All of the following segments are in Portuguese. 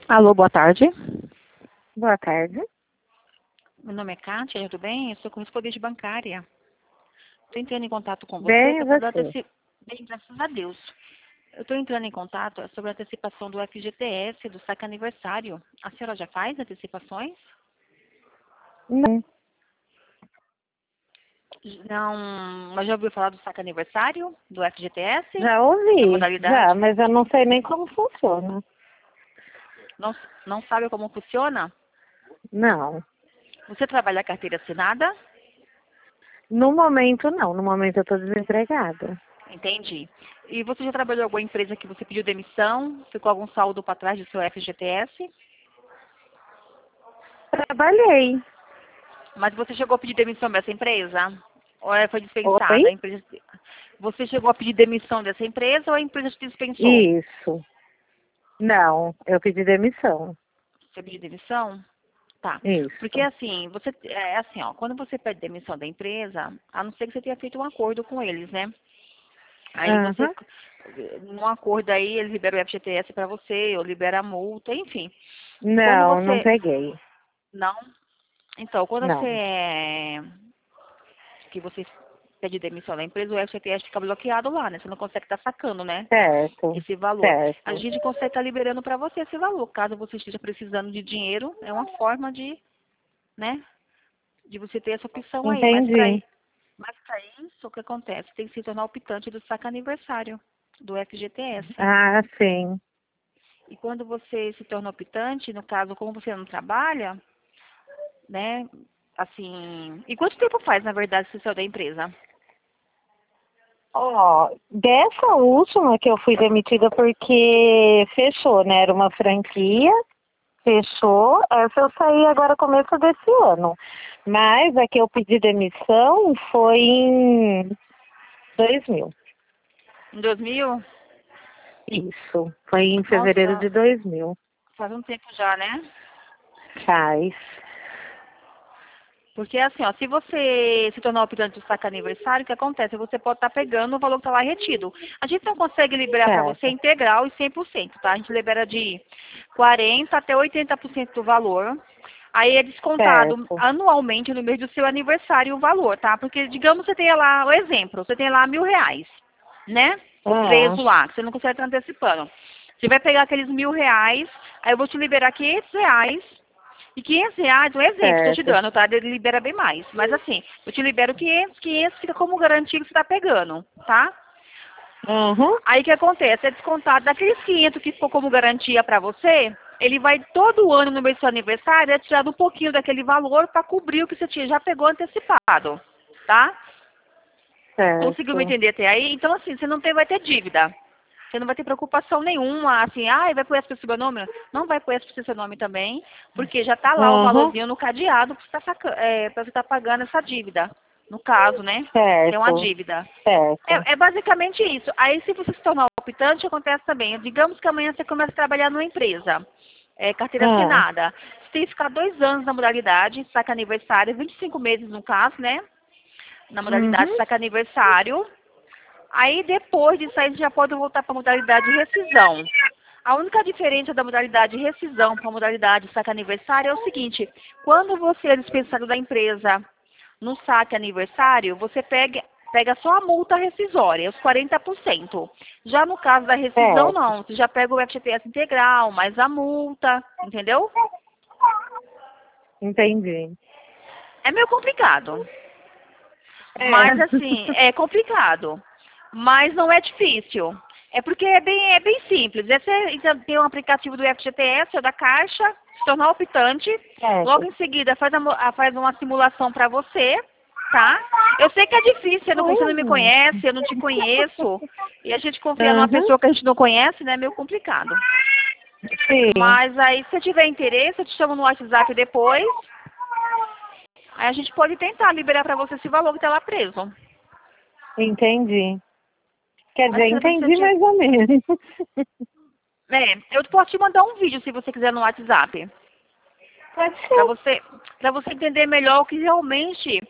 Alô, boa tarde. Boa tarde. Meu nome é Kátia, tudo bem? Eu sou correspondente bancária. Estou entrando em contato com você Bem, e para saber você? Bem, graças a Deus. Eu estou entrando em contato sobre a antecipação do FGTS, do saque aniversário. A senhora já faz antecipações? Não, Não, mas já ouviu falar do saque aniversário, do FGTS? já Da ouvi, já, modalidade? mas eu não sei nem como funciona. Não, não sabe como funciona? Não, Você trabalha a carteira assinada? no momento não, no momento eu estou desempregada. Entendi. E você já trabalhou em alguma empresa que você pediu demissão? Ficou algum saldo para trás do seu FGTS? Trabalhei. Mas você chegou a pedir demissão dessa empresa? Ou foi Oi? dispensada? A empresa... Você chegou a pedir demissão dessa empresa ou a empresa te dispensou? Isso. Não, eu pedi demissão. Você pediu demissão? Tá. Porque Isso. assim, você é assim, ó, quando você pede demissão da empresa, a não ser que você tenha feito um acordo com eles, né? Aí você, Aham. num acordo aí, eles liberam o FGTS para você, ou libera a multa, enfim. Quando Não, não você peguei. não, então, quando Não. que você pede demissão da empresa, o FGTS fica bloqueado lá, né? Você não consegue estar sacando, né? Certo, Esse valor. A certo. gente consegue estar liberando para você esse valor. Caso você esteja precisando de dinheiro, é uma forma de, né, de você ter essa opção aí. Entendi. Mas para isso, o que acontece? Tem que se tornar optante do saque aniversário do FGTS. Ah, sim. E quando você se torna optante, no caso, como você não trabalha, né, assim... E quanto tempo faz, na verdade, você saiu da empresa? Ó, dessa última que eu fui demitida porque fechou, né? Era uma franquia. Fechou. Essa eu saí agora começo desse ano. Mas a que eu pedi demissão foi em 2000. Em 2000? Isso. Foi em fevereiro Nossa, de 2000. faz um tempo já, né? Faz. Porque assim, ó, se você se tornar optante do saque aniversário, o que acontece? Você pode estar pegando o valor que está lá retido. A gente não consegue liberar para você Certo. integral e 100%, tá? A gente libera de 40% até 80% do valor. Aí é descontado Certo. anualmente no mês do seu aniversário o valor, tá? Porque, digamos, você tenha lá, o exemplo, você tem lá R$ 1.000, né? Ah, Preso lá, que você não consegue estar antecipando. Você vai pegar aqueles R$ 1.000, aí eu vou te liberar R$ 500. E R$ 500, um exemplo, estou te certo. dando, tá? Ele libera bem mais. Mas assim, eu te libero 500 fica como garantia que você está pegando, tá? Uhum. Aí o que acontece? É descontado daqueles 500 que ficou como garantia para você, ele vai todo ano no mês do seu aniversário, é tirado um pouquinho daquele valor para cobrir o que você tinha, já pegou antecipado, tá? Conseguiu me Certo. entender até aí? Então assim, você não tem, vai ter dívida. Você não vai ter preocupação nenhuma, assim, vai pôr essa para o seu nome? Não vai pôr essa para o seu nome também, porque já está lá o Uhum. valorzinho no cadeado para você estar pagando essa dívida. No caso, né? Que é uma Certo. dívida. Certo. É basicamente isso. Aí, se você se tornar optante, acontece também. Digamos que amanhã você começa a trabalhar numa empresa, carteira Ah. assinada. Você tem que ficar 2 anos na modalidade, saca aniversário, 25 meses no caso, né? Na modalidade Uhum. saca aniversário. Aí depois disso aí você já pode voltar para a modalidade de rescisão. A única diferença da modalidade de rescisão para a modalidade saque aniversário é o seguinte, quando você é dispensado da empresa no saque aniversário, você pega só a multa rescisória, os 40%. Já no caso da rescisão, Certo. não. Você já pega o FGTS integral, mais a multa, entendeu? Entendi. É meio complicado. É. Mas assim, é complicado. Mas não é difícil. É porque é bem simples. Você tem um aplicativo do FGTS ou da Caixa, se tornar optante. Logo Certo. em seguida faz uma simulação para você, tá? Eu sei que é difícil, você não me Uhum. conhece, eu não te conheço. E a gente confia numa Uhum. pessoa que a gente não conhece, né? É meio complicado. Sim, Mas aí, se você tiver interesse, eu te chamo no WhatsApp depois. Aí a gente pode tentar liberar para você esse valor que está lá preso. entendi. Quer Mas dizer, também se eu entendi te... mais ou menos. Eu posso te mandar um vídeo se você quiser no WhatsApp, Pode para ser. você entender melhor o que realmente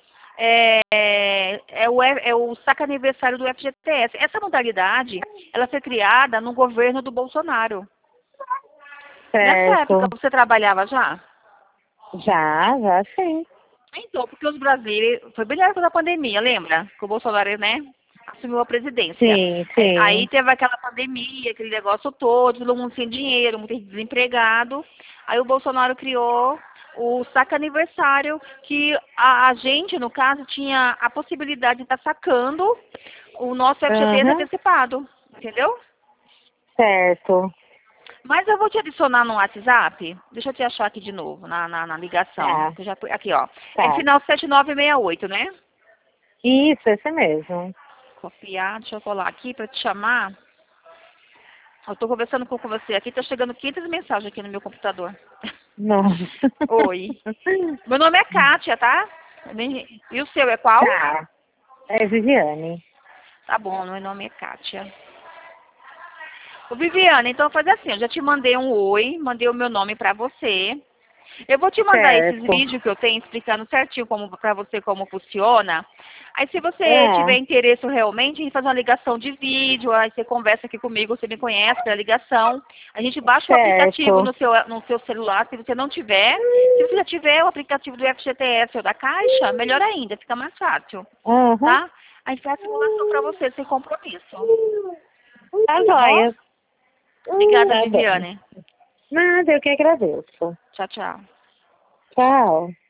é o saque aniversário do FGTS. Essa modalidade, ela foi criada no governo do Bolsonaro. Nessa época Certo. você trabalhava já? Já sim. Então, porque os brasileiros, foi bem na época da pandemia, lembra? Que o Bolsonaro, né, assumiu a presidência. Sim, Aí sim. teve aquela pandemia, aquele negócio todo, todo mundo sem dinheiro, muito desempregado. Aí o Bolsonaro criou o saque aniversário, que a gente, no caso, tinha a possibilidade de estar sacando o nosso FGTS Aham. antecipado, entendeu? Certo. Mas eu vou te adicionar no WhatsApp. Deixa eu te achar aqui de novo, na ligação. Tá, Que eu já, aqui, ó. É tá. final 7968, né? Isso, esse mesmo. Copiar, deixa eu colar aqui para te chamar. Eu estou conversando com você aqui, tá chegando 500 mensagens aqui no meu computador. Nossa. Oi. Meu nome é Kátia, tá? E o seu é qual? Tá. É Viviane. Tá bom, meu nome é Kátia. Ô, Viviane, então faz assim, eu já te mandei um oi, mandei o meu nome para você. Eu vou te mandar esses Certo. vídeos que eu tenho explicando certinho como para você como funciona. Aí se você tiver É. interesse realmente em fazer uma ligação de vídeo, aí você conversa aqui comigo, você me conhece pela ligação. A gente baixa o aplicativo Certo. no seu celular, se você não tiver. Se você já tiver o aplicativo do FGTS ou da Caixa, melhor ainda, fica mais fácil, Uhum. tá? A gente faz a simulação para você sem compromisso, Tá tá bom? joia. Obrigada, Tá bom. Viviane. Nada, eu que agradeço. Tchau, tchau. Tchau.